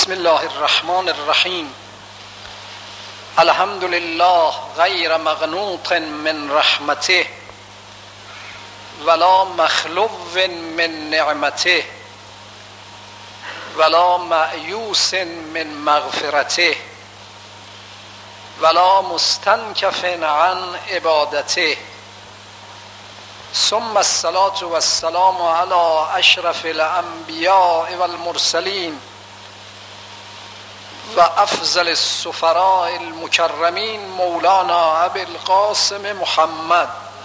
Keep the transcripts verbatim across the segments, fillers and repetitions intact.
بسم الله الرحمن الرحیم. الحمد لله غیر مقنوط من رحمته ولا مخلو من نعمته ولا مأیوس من مغفرته ولا مستنکف عن عبادته. ثم الصلاة والسلام على اشرف الانبیاء والمرسلین و افضل السفراء المکرمین مولانا ابی القاسم محمد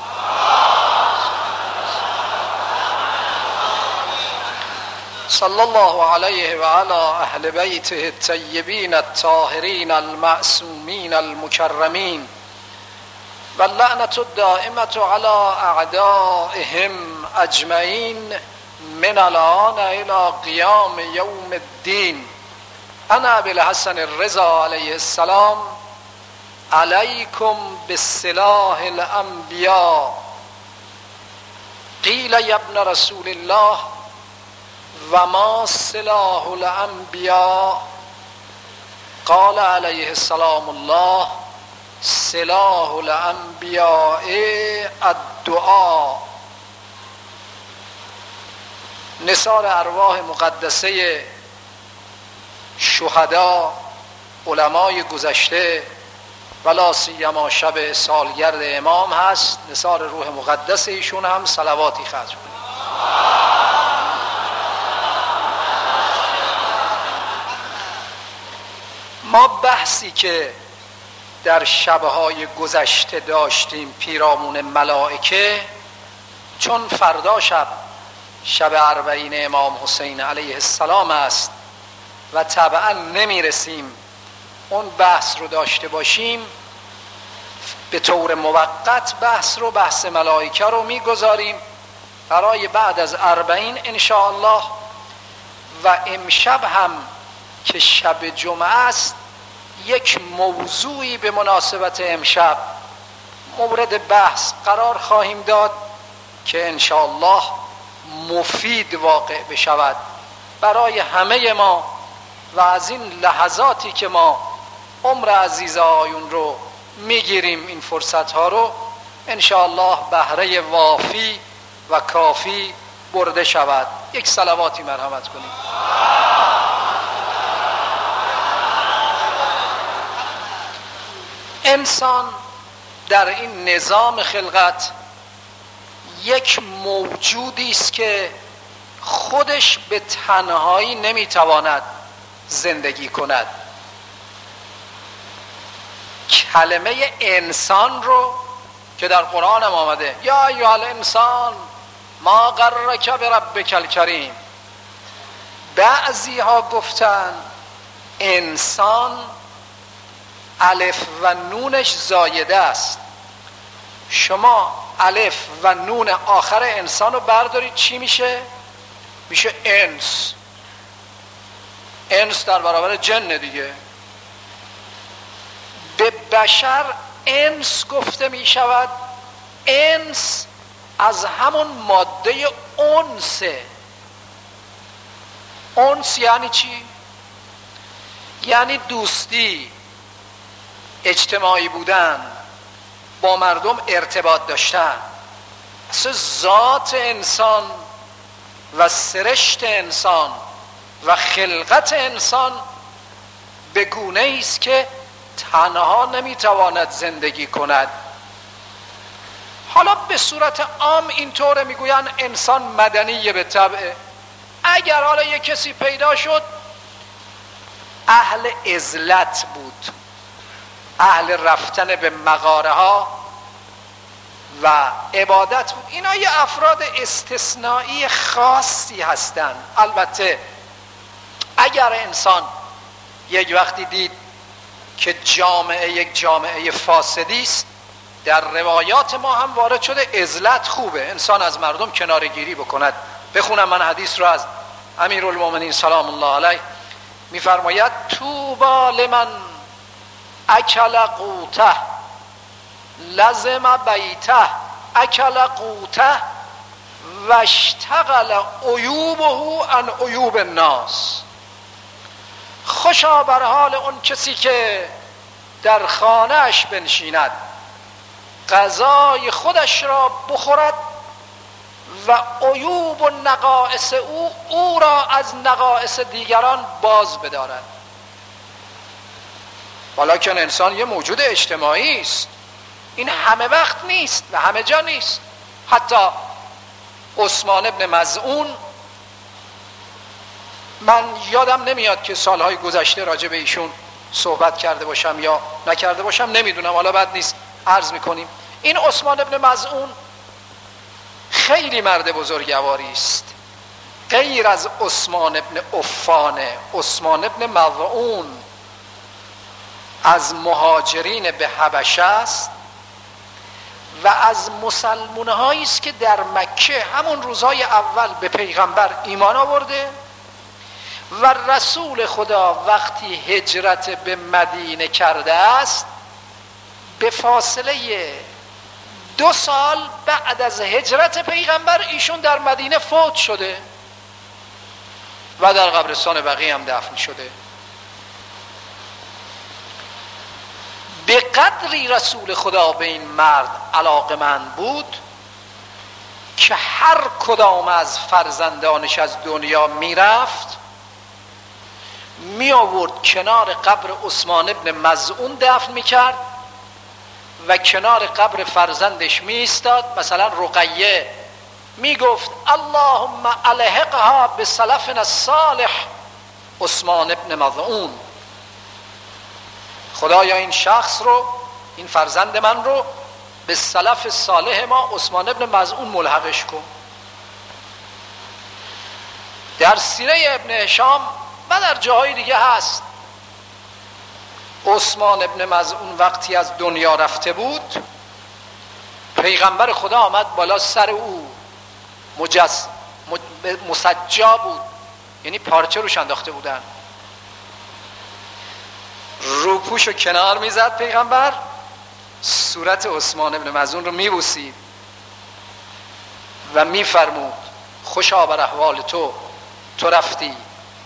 صلی الله علیه و علی اهل بیته الطیبین الطاهرین المعصومین المکرمین و اللعنة الدائمة على اعدائهم اجمعین من الان الى قیام یوم الدین. انا بالحسن الرضا علیه السلام علیکم بالسلاح الانبیاء. قیل یا ابن رسول الله و ما سلاح الانبیاء؟ قال علیه السلام الله سلاح الانبیاء الدعاء. نثار ارواح مقدسه شهدا، علمای گذشته و لا سیما شب سالگرد امام هست. نثار روح مقدس ایشون هم صلواتی خرج کنید. ما بحثی که در شبهای گذشته داشتیم پیرامون ملائکه، چون فردا شب شب اربعین امام حسین علیه السلام است و طبعا نمیرسیم اون بحث رو داشته باشیم، به طور موقت بحث رو بحث ملائکه رو میگذاریم برای بعد از اربعین انشاءالله. و امشب هم که شب جمعه است یک موضوعی به مناسبت امشب مورد بحث قرار خواهیم داد که انشاءالله مفید واقع بشود برای همه ما و از این لحظاتی که ما عمر عزیز آیون رو میگیریم این فرصت ها رو انشاءالله بهره وافی و کافی برده شود. یک صلواتی مرحمت کنیم. انسان در این نظام خلقت یک موجودی است که خودش به تنهایی نمیتواند زندگی کند. کلمه انسان رو که در قرآن هم آمده یا ایها الانسان ما غرک بربک الکریم، بعضی ها گفتن انسان الف و نونش زایده است. شما الف و نون آخر انسان رو بردارید چی میشه؟ میشه انس. انس در برابر جن دیگه. به بشر انس گفته میشود. انس از همون ماده انسه. انس یعنی چی؟ یعنی دوستی، اجتماعی بودن، با مردم ارتباط داشتن. اصلا ذات انسان و سرشت انسان و خلقت انسان به گونه است که تنها نمیتواند زندگی کند. حالا به صورت عام اینطوره میگوین انسان مدنیه به طبعه. اگر حالا یک کسی پیدا شد اهل عزلت بود، اهل رفتن به مغاره ها و عبادت بود، اینا یه افراد استثنایی خاصی هستند. البته اگر انسان یک وقتی دید که جامعه یک جامعه فاسدی است، در روایات ما هم وارد شده عزلت خوبه، انسان از مردم کنارگیری بکند. بخونم من حدیث رو از امیرالمومنین سلام الله علیه، میفرماید طوبی لمن اکل قوته لزم بیته اکل قوته و اشتغل عیوبه عن عیوب الناس. خوشا بر حال اون کسی که در خانه‌اش بنشیند، غذای خودش را بخورد و عیوب و نقائص او او را از نقائص دیگران باز بدارد. ولیکن انسان یه موجود اجتماعی است، این همه وقت نیست و همه جا نیست. حتی عثمان ابن مظعون، من یادم نمیاد که سالهای گذشته راجع به ایشون صحبت کرده باشم یا نکرده باشم، نمیدونم، حالا بد نیست عرض میکنیم. این عثمان ابن مظعون خیلی مرد بزرگواری است. غیر از عثمان ابن عفان، عثمان ابن مظعون از مهاجرین به حبشه است و از مسلمان هایی است که در مکه همون روزهای اول به پیغمبر ایمان آورده و رسول خدا وقتی هجرت به مدینه کرده است، به فاصله دو سال بعد از هجرت پیغمبر ایشون در مدینه فوت شده و در قبرستان بقیع هم دفن شده. به قدری رسول خدا به این مرد علاقمند بود که هر کدام از فرزندانش از دنیا میرفت، می آورد کنار قبر عثمان ابن مظعون دفن میکرد و کنار قبر فرزندش می ایستاد. مثلا رقیه می گفت اللهم الحقها بسلفنا الصالح عثمان ابن مظعون، خدایا این شخص رو، این فرزند من رو به سلف صالح ما عثمان ابن مظعون ملحقش کن. در سیره ابن هشام و در جاهای دیگه هست عثمان ابن مظعون وقتی از دنیا رفته بود، پیغمبر خدا آمد بالا سر او، مجس مسجا بود، یعنی پارچه روش انداخته بودن، روپوشو کنار میزد پیغمبر، صورت عثمان ابن مظعون رو میبوسید و میفرمود خوشا بر احوال تو، تو رفتی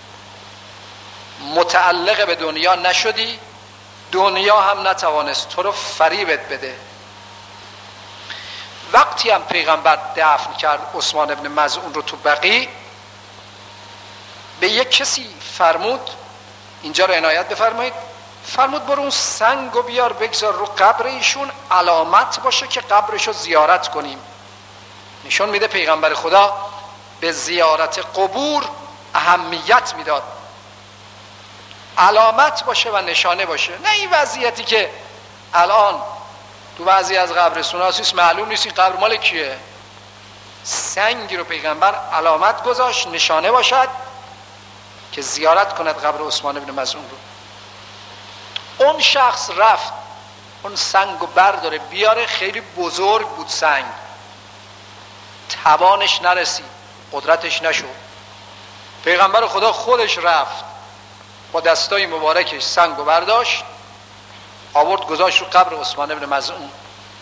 متعلق به دنیا نشدی، دنیا هم نتوانست تو رو فریبت بده. وقتی هم پیغمبر دفن کرد عثمان ابن مظعون رو تو بقیع، به یک کسی فرمود، اینجا رو عنایت بفرمایید، فرمود برو اون سنگ رو بیار بگذار رو قبر ایشون، علامت باشه که قبرش رو زیارت کنیم. نشون میده پیغمبر خدا به زیارت قبور اهمیت میداد، علامت باشه و نشانه باشه، نه این وضعیتی که الان تو بعضی از قبرستون هاست معلوم نیست این قبر مال کیه. سنگی رو پیغمبر علامت گذاشت، نشانه باشد که زیارت کند قبر عثمان ابن مظعون رو. اون شخص رفت اون سنگ رو برداره بیاره، خیلی بزرگ بود سنگ، توانش نرسید، قدرتش نشد. پیغمبر خدا خودش رفت با دستای مبارکش سنگ رو برداشت، آورد گذاشت رو قبر عثمان ابن مظعون.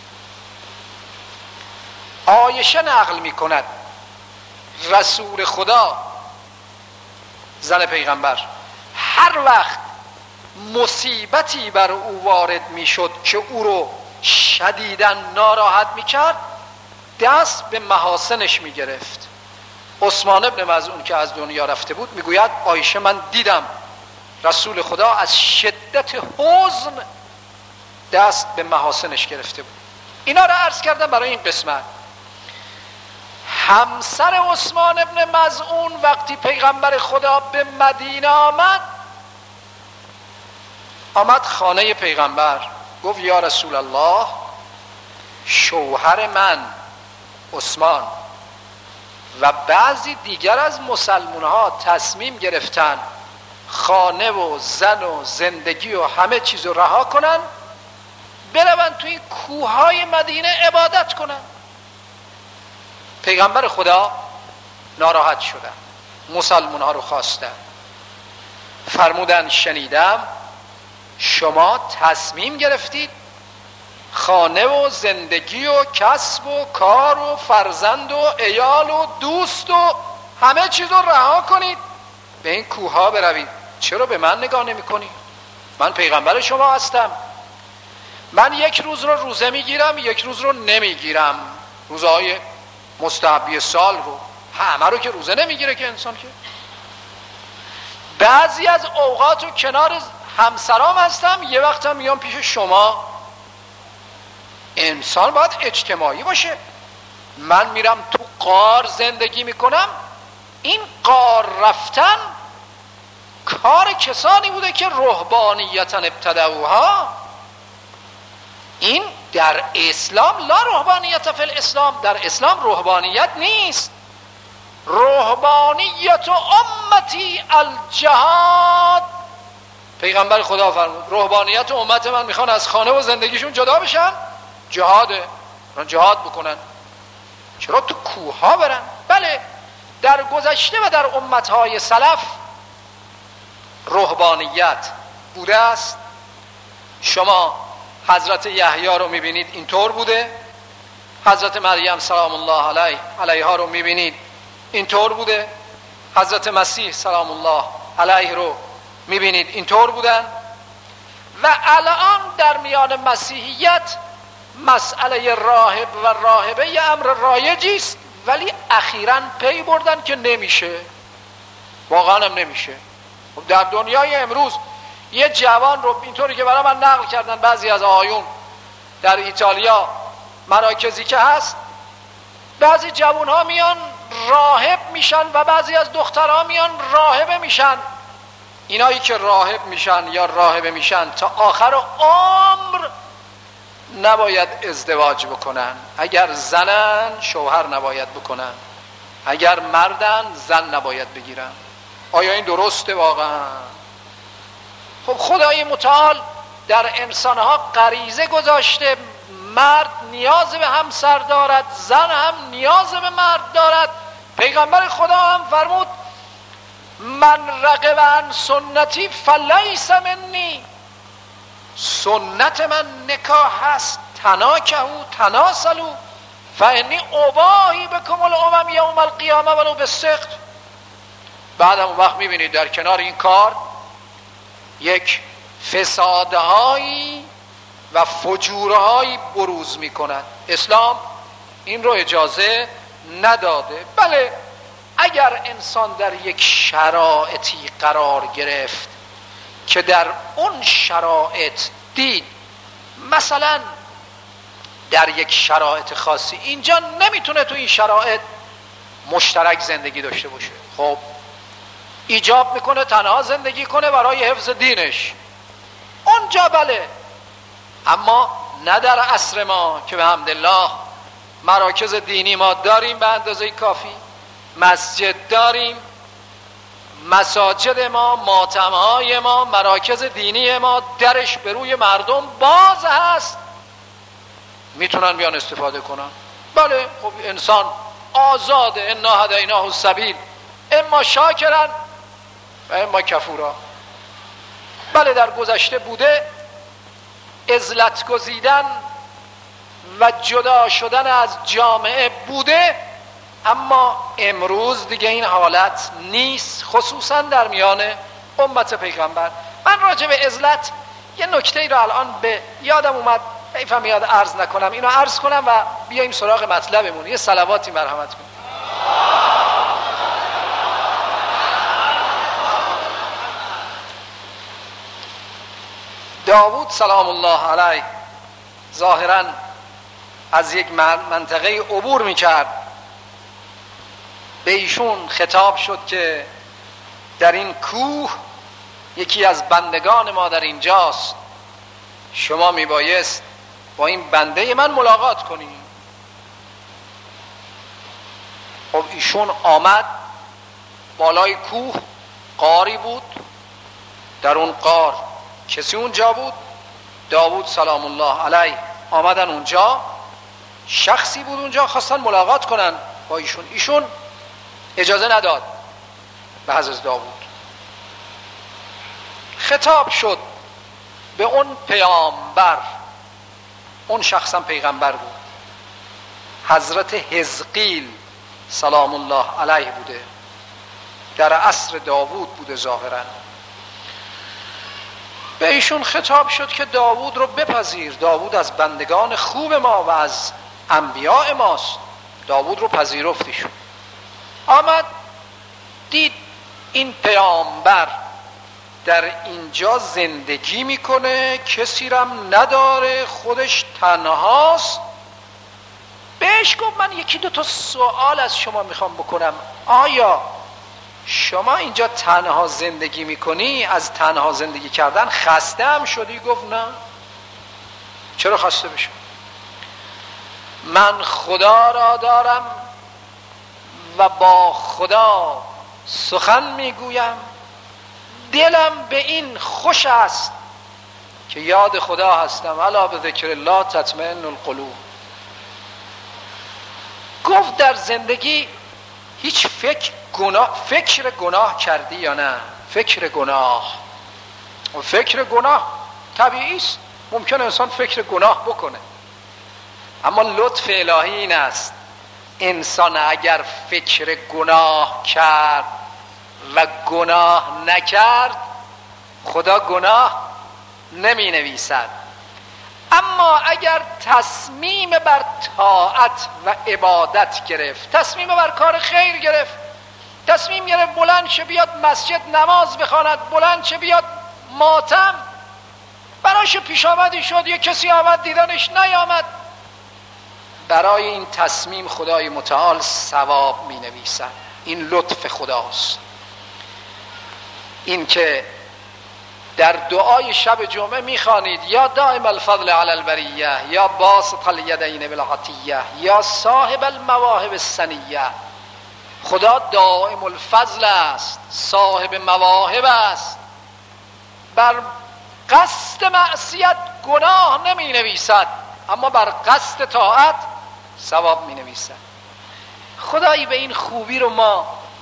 عایشه نقل می کند رسول خدا زن پیغمبر هر وقت مصیبتی بر او وارد می شد که او رو شدیداً ناراحت می کرد، دست به محاسنش می گرفت. عثمان ابن مظعون که از دنیا رفته بود میگوید عایشه من دیدم رسول خدا از شدت حزن دست به محاسنش گرفته بود. اینا رو عرض کردم برای این قسمت. همسر عثمان ابن مظعون وقتی پیغمبر خدا به مدینه آمد، آمد خانه پیغمبر، گفت یا رسول الله، شوهر من عثمان و بعضی دیگر از مسلمان ها تصمیم گرفتن خانه و زن و زندگی و همه چیز رو رها کنن، برون توی کوههای مدینه عبادت کنن. پیغمبر خدا ناراحت شدن، مسلمان ها رو خواستن، فرمودن شنیدم شما تصمیم گرفتید خانه و زندگی و کسب و کار و فرزند و عیال و دوست و همه چیز رو رها کنید، به این کوه ها بروید چرا به من نگاه نمی کنی؟ من پیغمبر شما هستم. من یک روز رو روزه میگیرم، یک روز رو نمیگیرم، روزهای مستحبی سال رو. همه رو که روزه نمیگیره که انسان، که بعضی از اوقات رو کنار همسرام هستم، یه وقت هم میام پیش شما. انسان باید اجتماعی باشه. من میرم تو غار زندگی میکنم، این غار رفتن کار کسانی بوده که رهبانیتن ابتدعوها. این در اسلام لا رهبانیت فی الاسلام، در اسلام رهبانیت نیست. رهبانیت امتی الجهاد. پیغمبر خدا فرمود رهبانیت امت من میخوان از خانه و زندگیشون جدا بشن، جهاده، جهاد بکنن. چرا تو کوه ها برن؟ بله، در گذشته و در امتهای سلف رهبانیت بوده است. شما حضرت یحیی رو میبینید اینطور بوده، حضرت مریم سلام الله علیه علیها رو میبینید اینطور بوده، حضرت مسیح سلام الله علیه رو میبینید اینطور بودن. و الان در میان مسیحیت مسئله راهب و راهبه یه امر رایجی است، ولی اخیراً پی بردن که نمیشه، واقعا هم نمیشه. در دنیای امروز یه جوان رو اینطوری که برای من نقل کردن بعضی از آقایون در ایتالیا مراکزی که هست، بعضی جوان ها میان راهب میشن و بعضی از دخترها میان راهبه میشن. اینایی که راهب میشن یا راهبه میشن تا آخر عمر نباید ازدواج بکنن. اگر زنن شوهر نباید بکنن، اگر مردن زن نباید بگیرن. آیا این درسته واقعا؟ خب خدای متعال در انسانها غریزه گذاشته، مرد نیاز به همسر دارد، زن هم نیاز به مرد دارد. پیغمبر خدا هم فرمود من رغب عن سنتی فلیس منی. سنت من نکاح هست، تناکحوا تناسلوا فانی اباهی بکم الامم یوم القیامه ولو بالسقط. بعد اون وقت میبینید در کنار این کار یک فسادهایی و فجورهایی بروز میکنند. اسلام این رو اجازه نداده. بله، اگر انسان در یک شرایطی قرار گرفت که در اون شرایط دید مثلا در یک شرایط خاصی اینجا نمیتونه تو این شرایط مشترک زندگی داشته باشه، خب ایجاب میکنه تنها زندگی کنه برای حفظ دینش، اونجا بله. اما نه در عصر ما که به حمدالله مراکز دینی ما داریم به اندازه کافی، مسجد داریم، مساجد ما، ماتمهای ما، مراکز دینی ما درش به روی مردم باز هست، میتونن بیان استفاده کنن. بله، خب انسان آزاده. انا هدیناه السبیل اما شاکرن و اما کفورا. بله، در گذشته بوده عزلت گزیدن و جدا شدن از جامعه بوده، اما امروز دیگه این حالت نیست، خصوصا در میان امت پیغمبر. من راجع به عزلت یه نکته ای رو الان به یادم اومد، حیفم یاد عرض نکنم، اینو عرض کنم و بیاییم سراغ مطلبمون. یه صلواتی مرحمت کنیم. داوود سلام الله علیه ظاهراً از یک منطقه عبور میکرد، به ایشون خطاب شد که در این کوه یکی از بندگان ما در اینجاست، شما میبایست با این بنده من ملاقات کنی. خب ایشون آمد بالای کوه، غاری بود، در اون غار کسی اونجا بود، داوود سلام الله علیه آمدن اونجا، شخصی بود اونجا، خواستن ملاقات کنن با ایشون. ایشون اجازه نداد به حضرت داوود. خطاب شد به اون پیامبر، اون شخصا پیغمبر بود، حضرت حزقیل سلام الله علیه بوده، در عصر داوود بوده ظاهرا. ایشون خطاب شد که داوود رو بپذیر، داوود از بندگان خوب ما و از انبیاء ماست. داوود رو پذیرفت ایشون. آمد دید این پیامبر در اینجا زندگی میکنه، کسی رم نداره، خودش تنهاست. بهش گفت من یکی دو تا سوال از شما میخوام بکنم. آیا شما اینجا تنها زندگی میکنی؟ از تنها زندگی کردن خسته هم شدی؟ گفت نه. چرا خسته بشم؟ من خدا را دارم و با خدا سخن میگویم، دلم به این خوش است که یاد خدا هستم، الا به ذکر الله تطمئن القلوب. گفت در زندگی هیچ فکر گناه فکر گناه کردی یا نه؟ فکر گناه و فکر گناه طبیعی است، ممکن انسان فکر گناه بکنه، اما لطف الهی این است انسان اگر فکر گناه کرد و گناه نکرد، خدا گناه نمی نویسد. اما اگر تصمیم بر طاعت و عبادت گرفت، تصمیم بر کار خیر گرفت، تصمیم گرفت بلند شه بیاد مسجد نماز بخواند، بلند شه بیاد ماتم، براش پیش آمدی شد، یه کسی آمد دیدنش نیامد، برای این تصمیم خدای متعال ثواب می نویسد. این لطف خداست. این که در دعای شب جمعه میخوانید یا دائم الفضل علی البریه، یا باسط الیدین بالعطیه، یا صاحب المواهب السنیه، خدا دائم الفضل است، صاحب مواهب است، بر قصد معصیت گناه نمی نویسد، اما بر قصد طاعت ثواب می نویسد. خدایی به این خوبی رو ما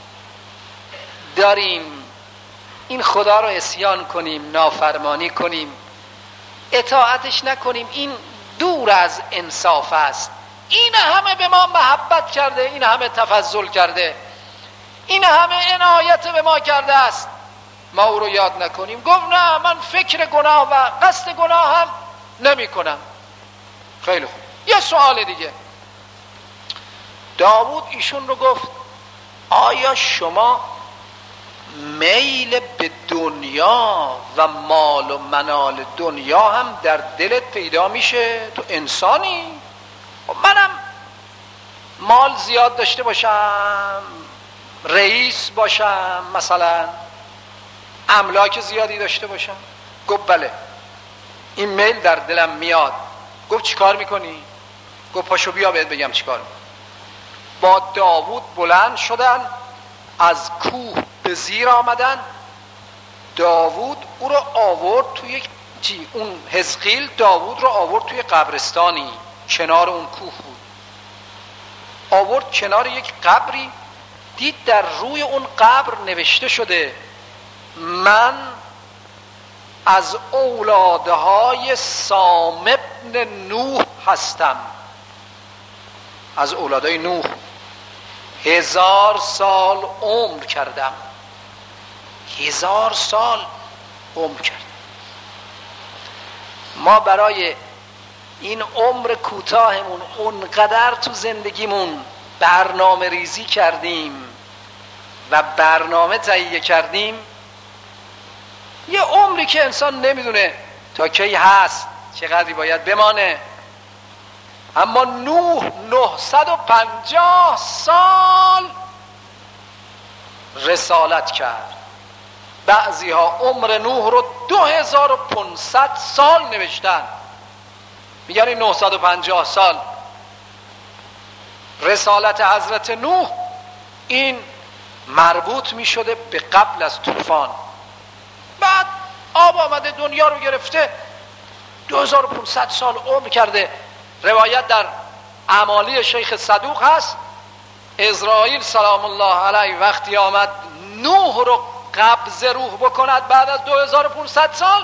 داریم، این خدا رو عصیان کنیم، نافرمانی کنیم، اطاعتش نکنیم، این دور از انصاف است. این همه به ما محبت کرده، این همه تفضل کرده، این همه عنایت به ما کرده است، ما او رو یاد نکنیم. گفت نه، من فکر گناه و قصد گناه هم نمی کنم. خیلی خوب. یه سوال دیگه. داوود ایشون رو گفت آیا شما میل به دنیا و مال و منال دنیا هم در دلت پیدا میشه؟ تو انسانی؟ منم مال زیاد داشته باشم، رئیس باشم، مثلا املاک زیادی داشته باشم. گفت بله، این میل در دلم میاد. گفت چیکار میکنی؟ گفت پاشو بیا بهت بگم چیکار میکنی. با داوود بلند شدن، از کوه به زیر آمدن. داوود او رو آورد توی چی؟ اون حزقیل داوود رو آورد توی قبرستانی کنار اون کوه بود. آورد کنار یک قبری، دید در روی اون قبر نوشته شده من از اولادهای سام ابن نوح هستم. از اولادهای نوح هزار سال عمر کردم. هزار سال عمر کردم. ما برای این عمر کوتاهمون اونقدر تو زندگیمون برنامه ریزی کردیم و برنامه تهیه کردیم، یه عمری که انسان نمیدونه تا کی هست، چقدری باید بمانه. اما نوح نهصد و پنجاه سال رسالت کرد. بعضی ها عمر نوح رو دو هزار و پانصد سال نوشتن، میگن این نهصد و پنجاه سال رسالت حضرت نوح این مربوط میشده به قبل از طوفان. بعد آب آمده دنیا رو گرفته، دو هزار و پانصد سال عمر کرده. روایت در اعمالی شیخ صدوق هست عزرائیل سلام الله علیه وقتی آمد نوح رو قبض روح بکند بعد از دو هزار و پانصد سال،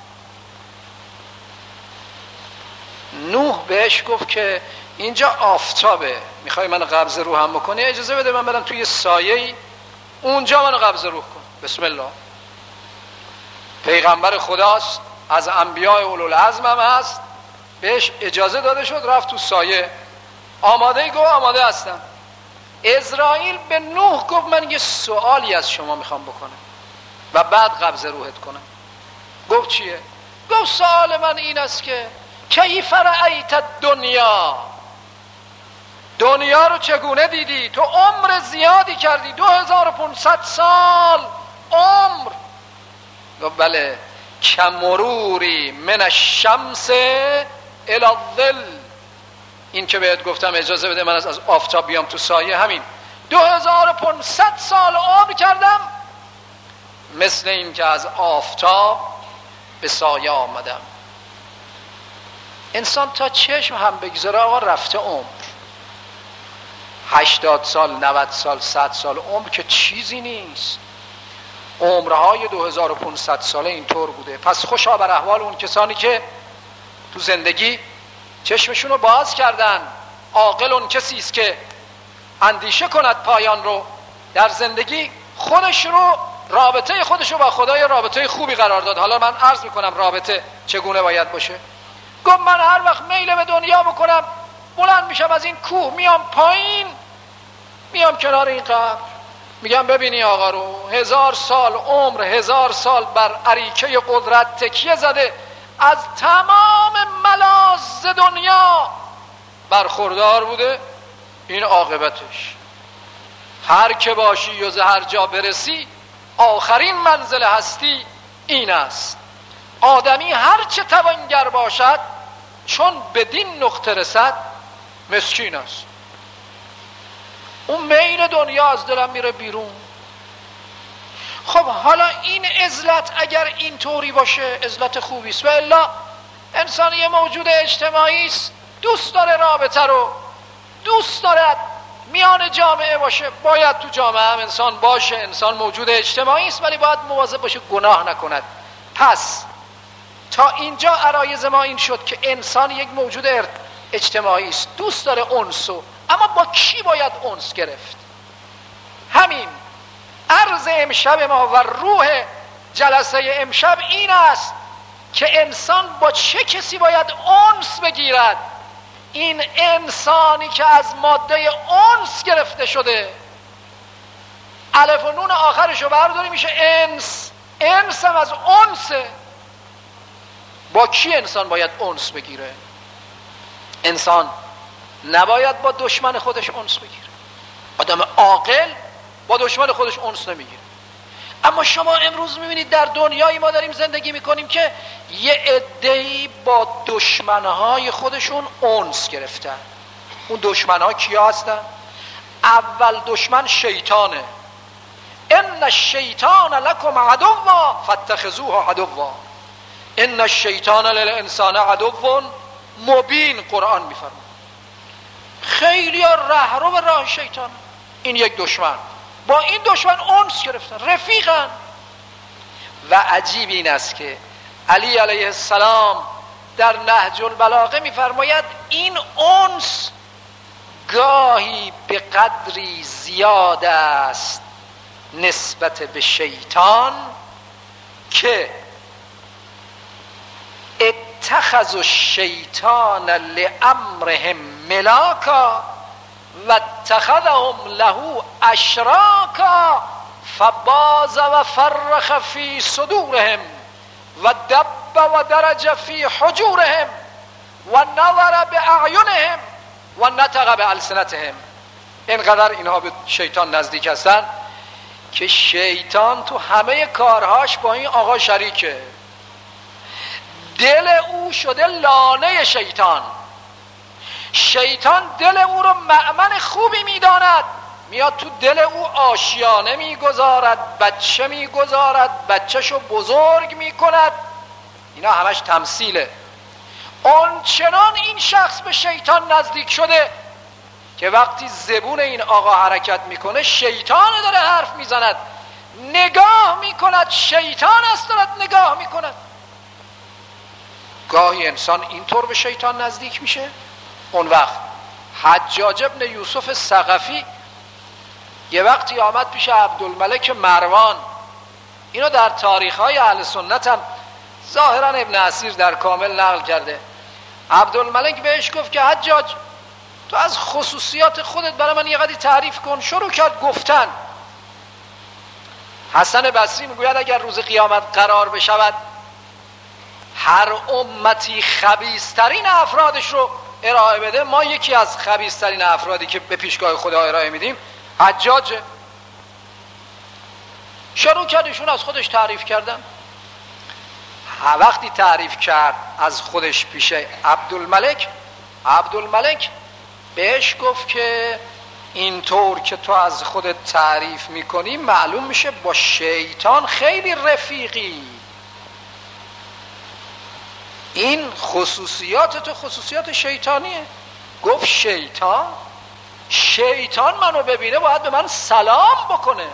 نوح بهش گفت که اینجا آفتابه، میخوای من قبض روحم بکنی؟ اجازه بده من برم توی سایه اونجا منو قبض روح کن. بسم الله. پیغمبر خداست، از انبیاء اولوالعزم هم هست، بهش اجازه داده شد رفت تو سایه. آماده ای؟ گفت آماده هستم. اسرائیل به نوح گفت من یه سوالی از شما میخوام بکنم و بعد قبض روحت کنم. گفت چیه؟ گفت سوال من این است که کیف رأیت دنیا، دنیا رو چگونه دیدی؟ تو عمر زیادی کردی، دو هزار و پونصد سال عمر. گفت بله، کمروری من الشمس الی الظل، این که بهت گفتم اجازه بده من از آفتاب بیام تو سایه، همین دو هزار و پونصد سال عمر کردم، مثل این که از آفتاب به سایه آمدم. انسان تا چشم هم بگذاره آقا رفته عمر. هشتاد سال، نود سال، صد سال عمر که چیزی نیست. عمرهای دو هزار و پونصد ساله اینطور بوده. پس خوشا بر احوال اون کسانی که تو زندگی چشمشون رو باز کردن. عاقل اون کسی است که اندیشه کند پایان رو، در زندگی خودش رو، رابطه خودش رو با خدای رابطه خوبی قرار داد. حالا من عرض میکنم رابطه چگونه باید باشه. گفت من هر وقت میل به دنیا بکنم بلند میشم از این کوه میام پایین، میام کنار این قبر، میگم ببینی آقا رو هزار سال عمر، هزار سال بر اریکه قدرت تکیه زده، از تمام ملاذ دنیا برخوردار بوده، این عاقبتش. هر که باشی و ز هر جا برسی، آخرین منزل هستی این است. آدمی هر چه توانگر باشد، چون بدین نقطه رسد مسکین است. اون میل دنیا از دلم میره بیرون. خب حالا این عزلت اگر این طوری باشه عزلت خوبی است، و الا انسان یه موجود اجتماعی است، دوست داره رابطه رو، دوست داره میان جامعه باشه. باید تو جامعه هم انسان باشه، انسان موجود اجتماعی است، ولی باید مواظب باشه گناه نکند. پس تا اینجا عرایض ما این شد که انسان یک موجود اجتماعی است، دوست داره انسو. اما با کی باید انس گرفت؟ همین عرض امشب ما و روح جلسه امشب این است که انسان با چه کسی باید انس بگیرد. این انسانی که از ماده انس گرفته شده، الف و نون آخرشو برداری میشه انس، انس هم از انسه. با کی انسان باید انس بگیره؟ انسان نباید با دشمن خودش انس بگیره. آدم عاقل با دشمن خودش انس نمیگیره. اما شما امروز میبینید در دنیایی ما داریم زندگی میکنیم که یه عده‌ای با دشمنهای خودشون انس گرفتن. اون دشمنها کیا هستن؟ اول دشمن شیطانه. ان الشیطان لکم عدو فاتخذوه عدوا ان الشیطان للانسان عدو مبین. قرآن میفرماید خیلی ها رهرو به راه شیطان. این یک دشمن، با این دشمن انس گرفتن، رفیقن. و عجیب این است که علی علیه السلام در نهج البلاغه میفرماید این انس گاهی به قدری زیاد است نسبت به شیطان که اتخذوا الشیطان لامرهم ملاکا و اتخذهم له اشراکا فباز و فرخ فی صدورهم و دب و درج فی حجورهم و نظر به اعینهم و نطق به السنتهم. اینقدر اینها به شیطان نزدیک هستن که شیطان تو همه کارهاش با این آقا شریکه. دل او شده لانه شیطان. شیطان دل او رو مأمن خوبی میداند، میاد تو دل او آشیانه میگذارد، بچه میگذارد، بچهشو بزرگ میکند. اینا همش تمثیله. اون چنان این شخص به شیطان نزدیک شده که وقتی زبون این آقا حرکت میکنه شیطان داره حرف میزند، نگاه میکند شیطان است دارد نگاه میکند. گاهی انسان اینطور به شیطان نزدیک میشه. اون وقت حجاج ابن یوسف ثقفی یه وقتی آمد پیش عبدالملک مروان. اینو در تاریخ‌های اهل سنت هم ظاهرا ابن اسیر در کامل نقل کرده. عبدالملک بهش گفت که حجاج تو از خصوصیات خودت برای من یه قدری تعریف کن. شروع کرد گفتن. حسن بصری میگوید اگر روز قیامت قرار بشود هر امتی خبیث‌ترین افرادش رو ارائه بده، ما یکی از خبیث‌ترین افرادی که به پیشگاه خدا ارائه میدیم حجاجه. شروع کرد ایشون از خودش تعریف کردن. وقتی تعریف کرد از خودش پیش عبدالملک، عبدالملک بهش گفت که اینطور که تو از خودت تعریف میکنی معلوم میشه با شیطان خیلی رفیقی. این خصوصیات تو خصوصیات شیطانیه. گفت شیطان شیطان منو ببینه باید به من سلام بکنه.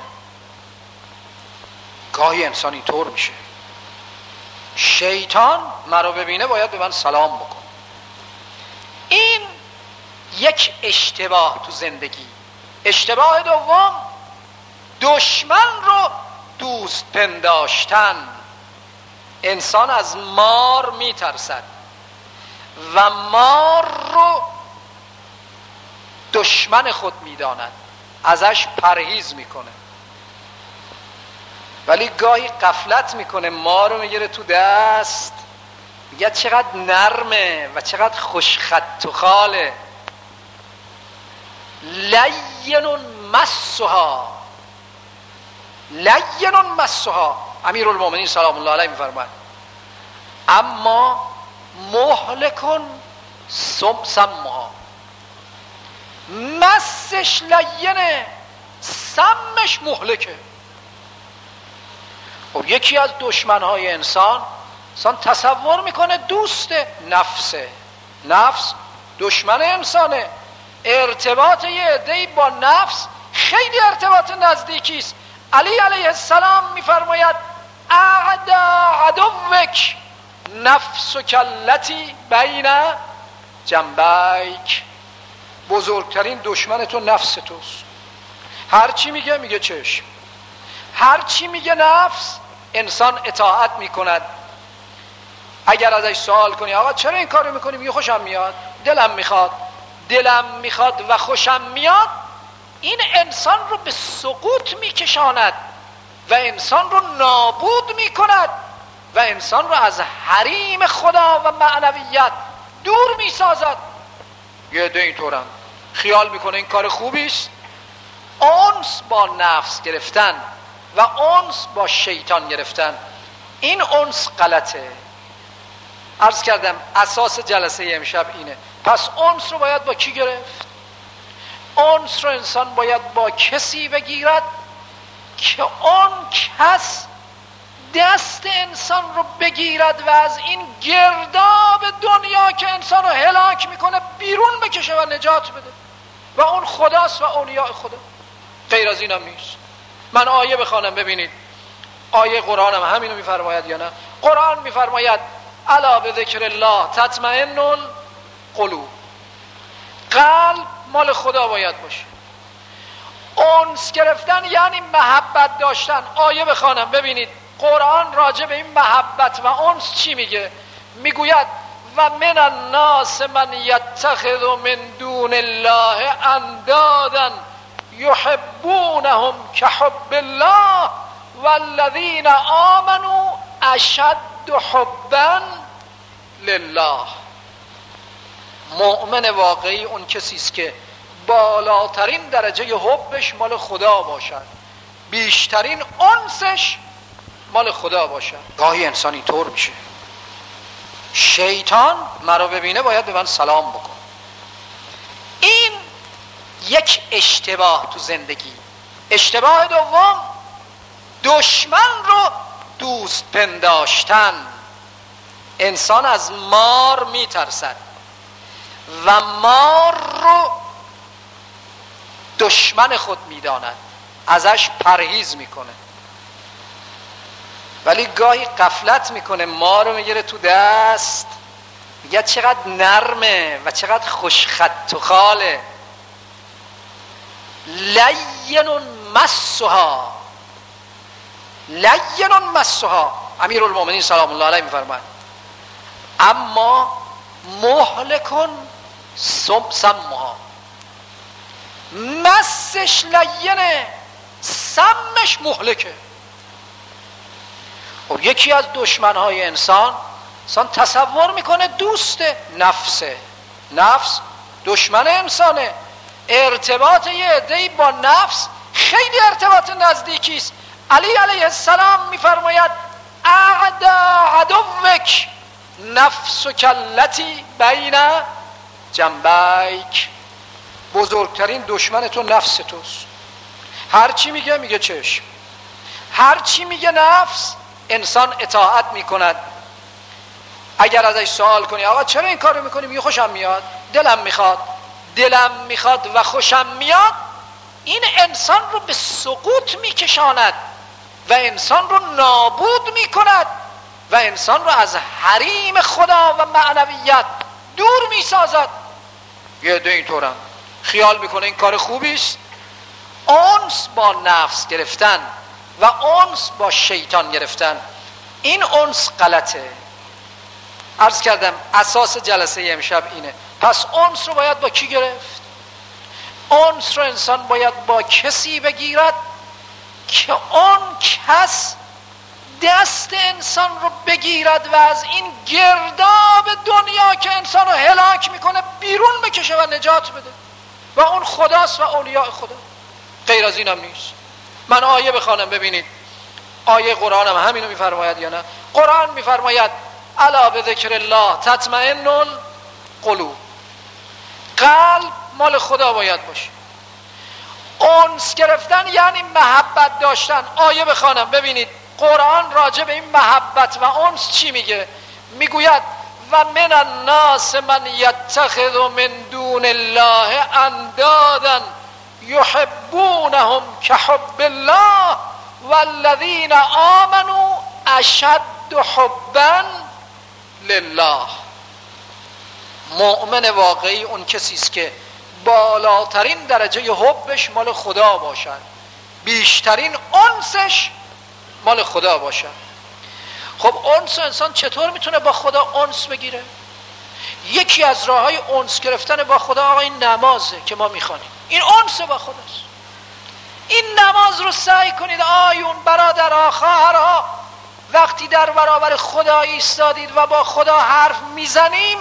گاهی انسان اینطور میشه، شیطان منو ببینه باید به من سلام بکنه. این یک اشتباه تو زندگی. اشتباه دوم، دشمن رو دوست پنداشتن. انسان از مار میترسد و مار رو دشمن خود میداند، ازش پرهیز میکنه. ولی گاهی غفلت میکنه، ما رو میگیره تو دست، میگه چقدر نرمه و چقدر خوش خط و خاله. لین مسها لین مسها امیرالمومنین سلام الله علیه میفرماید اما مهلکن سمها. مسش لینه، سمش مهلکه. خب یکی از دشمنهای انسان، انسان تصور میکنه دوست نفسه. نفس دشمن انسانه. ارتباط یه عده‌ای با نفس خیلی ارتباط نزدیکی است. علی علیه السلام میفرماید اعدا عدوک نفسک التی بین جنبیک. بزرگترین دشمن تو نفس توست. هر چی میگه میگه چشم، هر چی میگه نفس انسان اطاعت میکند. اگر ازش سوال کنی آقا چرا این کارو میکنی، میگه خوشم میاد، دلم میخواد. دلم میخواد و خوشم میاد این انسان رو به سقوط میکشاند و انسان رو نابود میکند و انسان رو از حریم خدا و معنویت دور میسازد. یه عده اینطورن، خیال میکنه این کار خوبی است. انس با نفس گرفتن و انس با شیطان گرفتن، این انس غلطه. عرض کردم اساس جلسه امشب اینه. پس انس رو باید با کی گرفت؟ انس رو انسان باید با کسی بگیرد که اون کس دست انسان رو بگیرد و از این گرداب دنیا که انسان رو هلاک میکنه بیرون بکشه و نجات بده. و اون خداست و اولیاء خدا. غیر از این هم نیست. من آیه بخوانم ببینید، آیه قرآن هم همینو میفرماید یا نه؟ قرآن میفرماید الا بذکر الله تطمئن القلوب. قلب مال خدا باید باشه. انس گرفتن یعنی محبت داشتن. آیه بخوانم ببینید قرآن راجع به این محبت و انس چی میگه؟ میگوید و من الناس من یتخذ من دون الله اندادا یحبونهم کحب الله والذین آمنوا اشد حبا لله. مؤمن واقعی اون کسی است که بالاترین درجه حبش مال خدا باشد، بیشترین انسش مال خدا باشد. گاهی انسان اینطور میشه، شیطان مرا ببینه باید به من سلام بکن. این یک اشتباه تو زندگی. اشتباه دوم، دشمن رو دوست پنداشتن. انسان از مار میترسد و مار رو دشمن خود میداند، ازش پرهیز میکنه. ولی گاهی غفلت میکنه، ما رو میگیره تو دست، میگه چقدر نرمه و چقدر خوش خط و خاله. لین مسها لین مسها امیرالمومنین سلام الله علیه میفرماید اما مهلکن سمها، مسش لینه، سمش مهلکه. خب یکی از دشمنهای انسان، انسان تصور میکنه دوست نفسه، نفس دشمن انسانه. ارتباط یه عده‌ای با نفس خیلی ارتباط نزدیکی است. علی علیه السلام میفرماید اعدا عدوک نفسک التی بین جنبیک، بزرگترین دشمن تو نفس توست. هر چی میگه میگه چشم، هر چی میگه نفس انسان اطاعت میکند. اگر ازش سوال کنی آقا چرا این کارو میکنی، میگه خوشم میاد، دلم میخواد، دلم میخواد و خوشم میاد. این انسان رو به سقوط میکشاند و انسان رو نابود میکند و انسان رو از حریم خدا و معنویت دور میسازد. یه عده اینطورن، خیال میکنه این کار خوبی است. انس با نفس گرفتن و انس با شیطان گرفتن، این انس غلطه. عرض کردم اساس جلسه امشب اینه. پس انس رو باید با کی گرفت؟ انس رو انسان باید با کسی بگیرد که اون کس دست انسان رو بگیرد و از این گرداب دنیا که انسان رو هلاک میکنه بیرون بکشه و نجات بده، و اون خداست و اولیاء خدا. غیر از اینم نیست. من آیه بخوانم ببینید، آیه قرآن هم همینو میفرماید یا نه؟ قرآن میفرماید الا بذکر الله تطمئن القلوب، قلب مال خدا باید باشه. انس گرفتن یعنی محبت داشتن. آیه بخوانم ببینید قرآن راجع به این محبت و انس چی میگه؟ میگوید و من الناس من یتخذ من دون الله اندادا یحبونهم کحب الله والذین آمنوا اشد حبا لله. مؤمن واقعی اون کسی است که بالاترین درجه حبش مال خدا باشد، بیشترین انسش مال خدا باشد. خب انس انسان چطور میتونه با خدا انس بگیره؟ یکی از راههای انس گرفتن با خدا آقا این نمازه که ما میخوانیم، این انس با خداست. این نماز رو سعی کنید آیون برادرها خواهرها، وقتی در برابر خدا ایستادید و با خدا حرف میزنیم،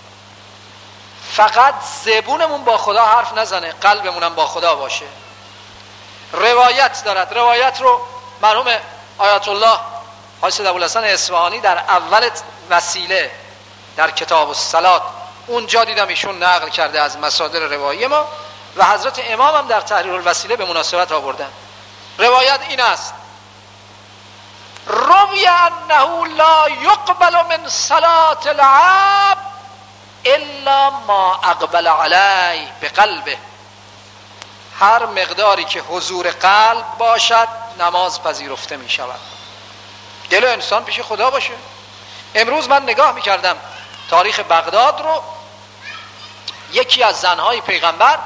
فقط زبونمون با خدا حرف نزنه، قلبمونم با خدا باشه. روایت دارد، روایت رو مرحوم آیت الله حاج سید ابوالحسن اصفهانی در اول وسیله در کتاب الصلات اونجا دیدم ایشون نقل کرده از مصادر روایی ما، و حضرت امام هم در تحریر الوسیله به مناسبت آوردن. روایت این است: روی انه لا یقبل من صلاة العبد الا ما اقبل علی بقلبه. هر مقداری که حضور قلب باشد نماز پذیرفته می شود. دل انسان پیش خدا باشه. امروز من نگاه می کردم تاریخ بغداد رو، یکی از زنهای پیغمبر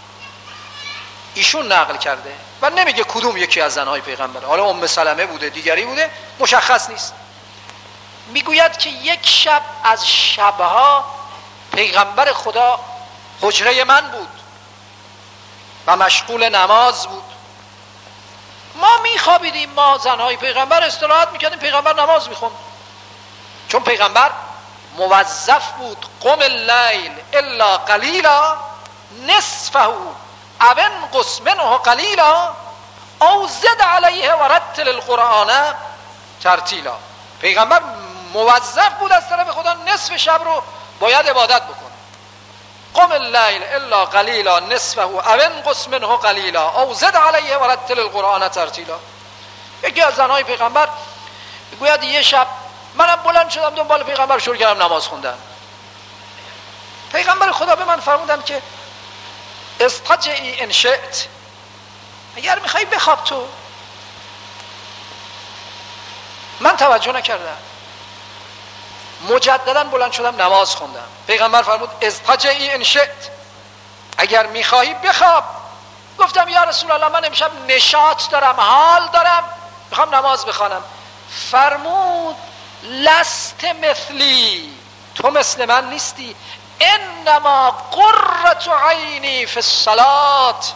ایشون نقل کرده و نمیگه کدوم یکی از زنهای پیغمبر، حالا ام سلمه بوده دیگری بوده مشخص نیست. میگوید که یک شب از شبها پیغمبر خدا حجره من بود و مشغول نماز بود. ما میخوابیدیم، ما زنهای پیغمبر استراحت میکردیم، پیغمبر نماز میخوند. چون پیغمبر موظف بود قم اللیل الا قلیلا نصفه او انقص منه قلیلا او زد علیه و رتل القرآن ترتیلا. پیغمبر موظف بود از طرف خدا نصف شب رو باید عبادت بکنه. قم اللیل الا قلیلا نصفه او انقص منه قلیلا او زد علیه و رتل القرآن ترتیلا. یکی از زنهای پیغمبر گوید یه شب منم بلند شدم دنبال پیغمبر شروع کردم نماز خوندن. پیغمبر خدا به من فرمودن که استجعی ان شئت، اگر میخوای بخواب تو. من توجه نکردم، مجددا بلند شدم نماز خوندم. پیغمبر فرمود استجعی ان شئت، اگر میخوای بخواب. گفتم یا رسول الله من امشب نشاط دارم، حال دارم، میخوام نماز بخوانم. فرمود لست مثلی، تو مثل من نیستی، انما قرة عینی فی الصلات،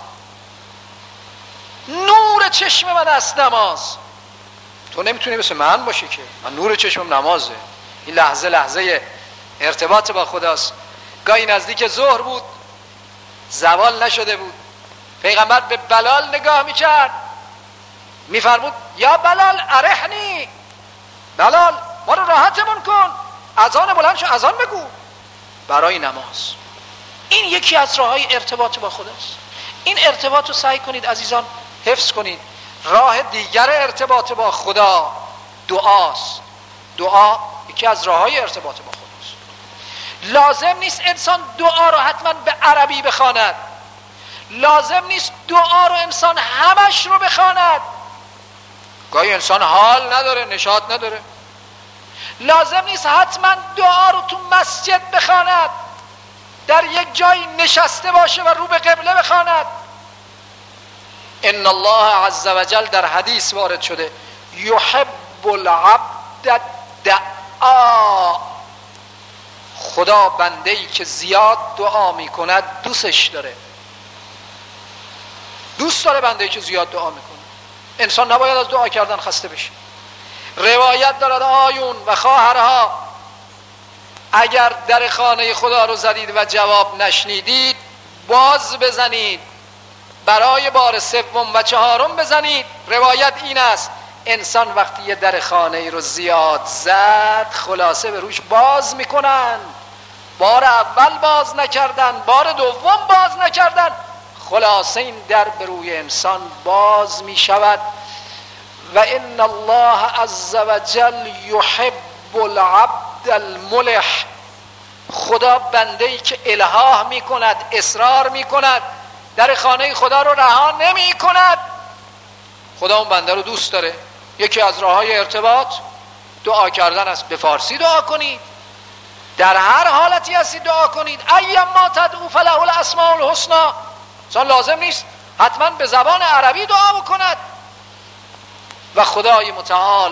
نور چشم من است نماز. تو نمیتونی مثل من باشی که من نور چشمم نمازه. این لحظه لحظه ارتباط با خداست. گاهی نزدیک ظهر بود، زوال نشده بود، پیغمبر به بلال نگاه میکرد، میفرمود یا بلال ارحنی، بلال ما رو راحتمون کن، اذان بلند شو، اذان بگو برای نماز. این یکی از راههای ارتباط با خداست. این ارتباط رو سعی کنید عزیزان حفظ کنید. راه دیگر ارتباط با خدا دعاست. دعا یکی از راههای ارتباط با خداست. لازم نیست انسان دعا رو حتما به عربی بخواند، لازم نیست دعا رو انسان همش رو بخواند. گاهی انسان حال نداره، نشاط نداره، لازم نیست حتما دعا رو تو مسجد بخواند، در یک جای نشسته باشه و رو به قبله بخواند. ان الله عز وجل در حدیث وارد شده یحب العبد الدعا، خدا بنده‌ای که زیاد دعا میکند دوستش داره. دوست داره بنده‌ای که زیاد دعا میکنه. انسان نباید از دعا کردن خسته بشه. روایت دارد آیون و خواهرها اگر در خانه خدا رو زدید و جواب نشنیدید باز بزنید، برای بار سوم و چهارم بزنید. روایت این است انسان وقتی یه در خانه رو زیاد زد خلاصه به روش باز میکنن. بار اول باز نکردن، بار دوم باز نکردن، خلاصه این در به روی انسان باز میشود. و ان الله عز وجل یحب العبد الملح، خدا بنده‌ای که الحاح میکند، اصرار میکند، در خانه خدا رو رها نمی کند. خدا اون بنده رو دوست داره. یکی از راههای ارتباط دعا کردن است. به فارسی دعا کنید، در هر حالتی هستید دعا کنید. ایما تدعو فله الاسماء الحسنی. انسان لازم نیست حتما به زبان عربی دعا بکند. و خدای متعال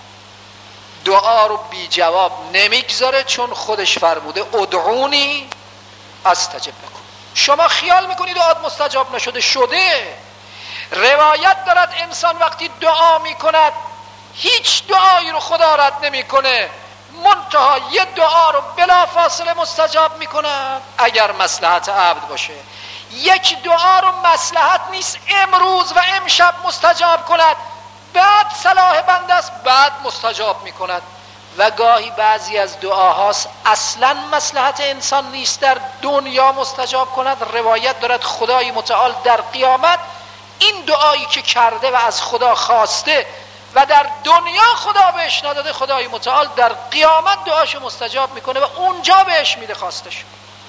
دعا رو بی جواب نمیگذاره، چون خودش فرموده ادعونی استجب لکم. شما خیال میکنید دعات مستجاب نشده، شده. روایت دارد انسان وقتی دعا میکند هیچ دعایی رو خدا رد نمیکنه، منتها یه دعا رو بلا فاصله مستجاب میکند اگر مصلحت عبد باشه. یک دعا رو مصلحت نیست امروز و امشب مستجاب کند، بعد صلاح بنده است بعد مستجاب میکند. و گاهی بعضی از دعاهاست اصلا مصلحت انسان نیست در دنیا مستجاب کند. روایت دارد خدای متعال در قیامت این دعایی که کرده و از خدا خواسته و در دنیا خدا بهش نداده، خدای متعال در قیامت دعاشو مستجاب میکنه و اونجا بهش میده خواستشو.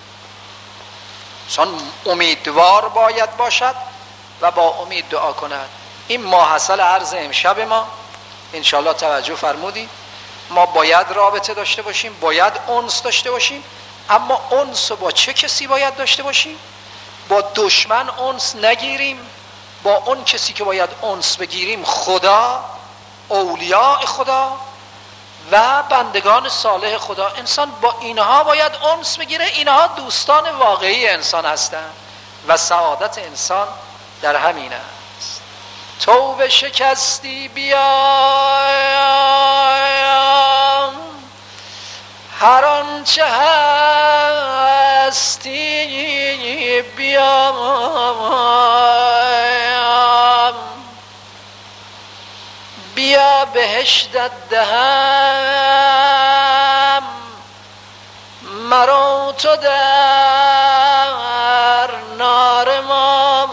انسان امیدوار باید باشد و با امید دعا کند. این ماحصل عرض امشب ما انشالله توجه فرمودید. ما باید رابطه داشته باشیم، باید انس داشته باشیم، اما انس با چه کسی باید داشته باشیم؟ با دشمن انس نگیریم، با اون کسی که باید انس بگیریم خدا، اولیاء خدا و بندگان صالح خدا. انسان با اینها باید انس بگیره. اینها دوستان واقعی انسان هستند و سعادت انسان در همین است. توبه شکستی بیایم، هر آنچه هستی بیایم، بیا بهشتت دهم، مرا تو در نار ما.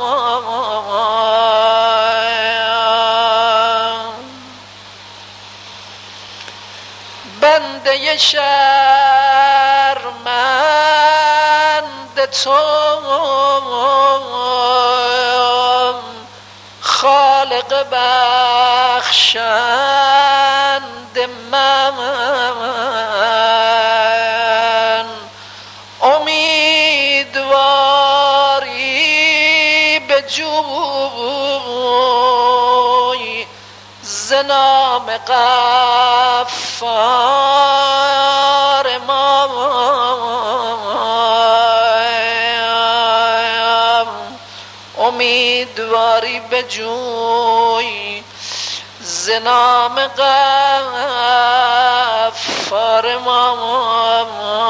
بنده شرمنده تو، خالق بخشند من، امیدواری به جوی زنا نام غفار ما امیدواری بجوی ز نام غفار ما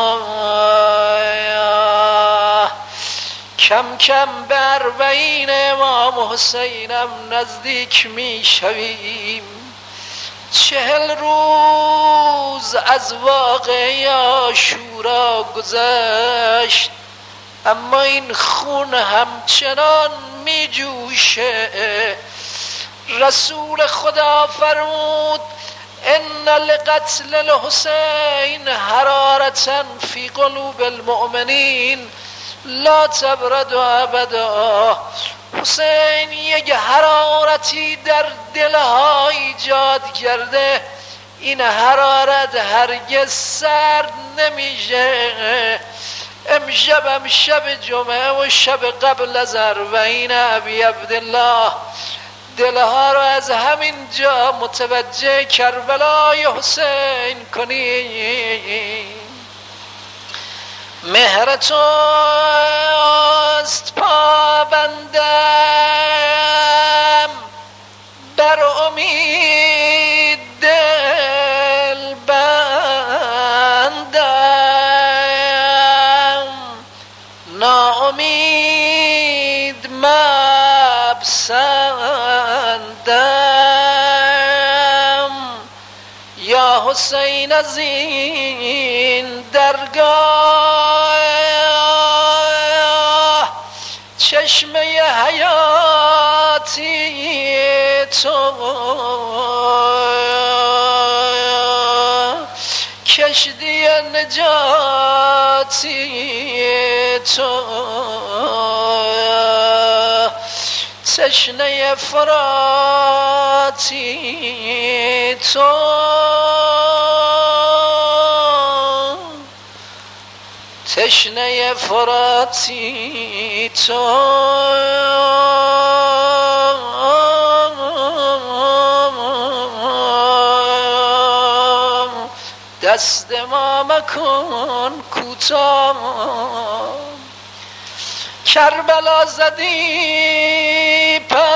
کم کم بر بین امام حسینم نزدیک می شویم. چهل روز از واقعه عاشورا گذشت اما این خون همچنان می جوشه. رسول خدا فرمود ان لقتل الحسین حرارة فی قلوب المؤمنین لا تبرد ابدا. حسین یک حرارتی در دلها ایجاد کرده، این حرارت هرگز سرد نمیشه. امشب هم شب جمعه و شب قبل از اربعین ابی عبدالله دلها رو از همین جا متوجه کربلای حسین کنی. مهر تو است پابندم بر امید دل بندم، ناامید مپسندم. یا حسین از این درگاه چشمه حیاتی تو، کشتی نجاتی تو، تشنه فراتی تو، تشنه فراتی تو. دست ما مکن کوتاه، کربلا زدی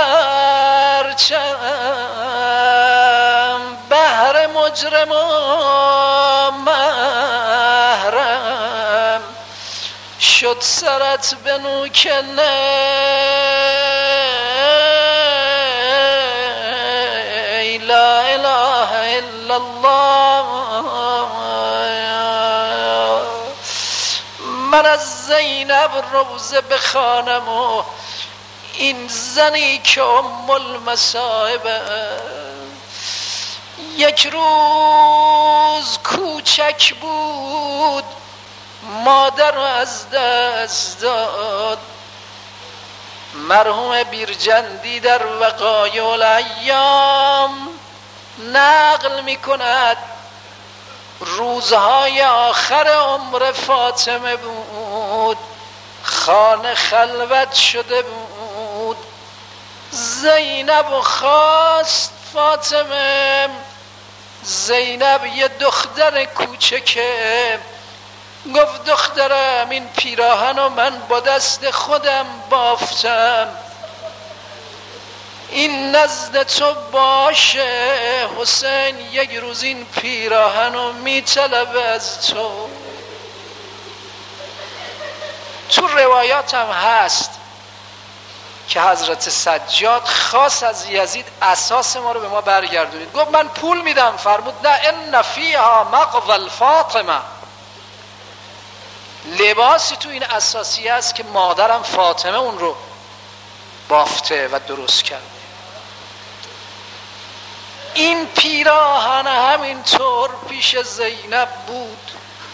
پرچم، بهر مجرم و محرم شد سرت به نوک نی. لا اله الا الله. من از زینب روزه بخوانم و این زنی که ام المصائب، یک روز کوچک بود مادر از دست داد. مرحوم بیرجندی در وقایع الایام نقل می کند روزهای آخر عمر فاطمه بود، خانه خلوت شده بود. زینب خواست فاطمه، زینب یه دختر کوچکه، گفت دخترم این پیراهن رو من با دست خودم بافتم، این نزد تو باشه. حسین یک روز این پیراهن رو میطلبه از تو. تو روایات هم هست که حضرت سجاد خاص از یزید اساس ما رو به ما برگردونید. گفت من پول میدم، فرمود نه، ان فیها مقض الفاطمه. لباسی تو این اساسی است که مادرم فاطمه اون رو بافته و درست کرده. این پیراهن همینطور پیش زینب بود.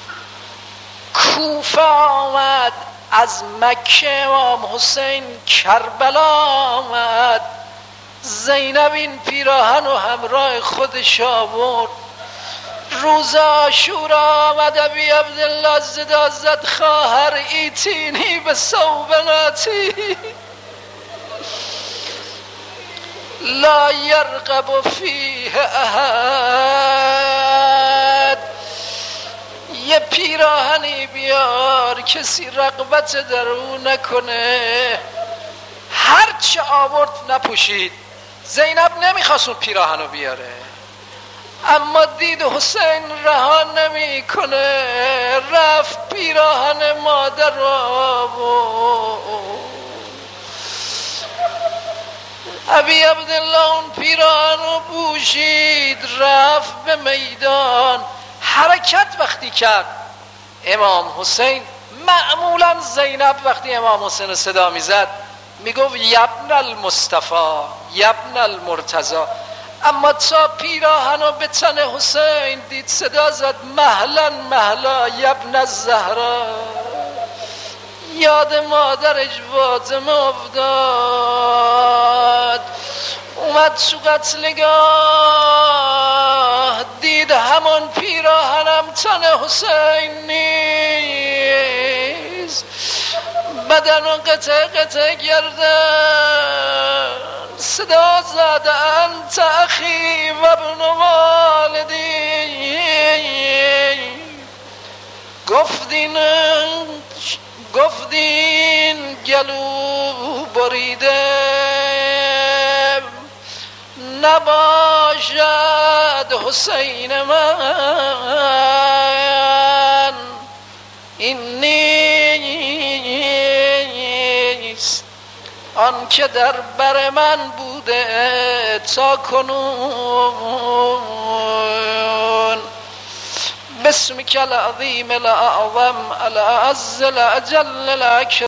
کوفه آمد، از مکه امام حسین کربلا آمد. زینب این پیراهن و همراه خودش آورد. روز عاشورا آمد، ابی عبدالله صدا زد خواهر ایتینی به صوبناتی. لا یرقب فیه احد. یه پیراهنی بیار کسی رغبت در او نکنه. هرچه آورد نپوشید. زینب نمیخواست اون پیراهنو بیاره، اما دید حسین رها نمی کنه، رفت پیراهن مادر را ابی عبدالله اون پیراهنو پوشید، رفت به میدان. حرکت وقتی کرد امام حسین، معمولا زینب وقتی امام حسین صدا میزد میگفت یبن المصطفی یبن المرتضی، اما تا پیراهنو به تن حسین دید صدا زد مهلا مهلا یبن الزهرا. یاد مادرش فاطمه افتاد، اومد تو قتلگاه، دید همون پیراهنم تن حسین نیست، بدن و قطع قطع گردن. صدا زد انت اخی و ابن والدی. گفتین گفتین گلو بریده نباشد حسین من، این نیست آن که در بر من بوده تا کنون. بسمک العظیم الاعظم الاعز الاجل الاکرم.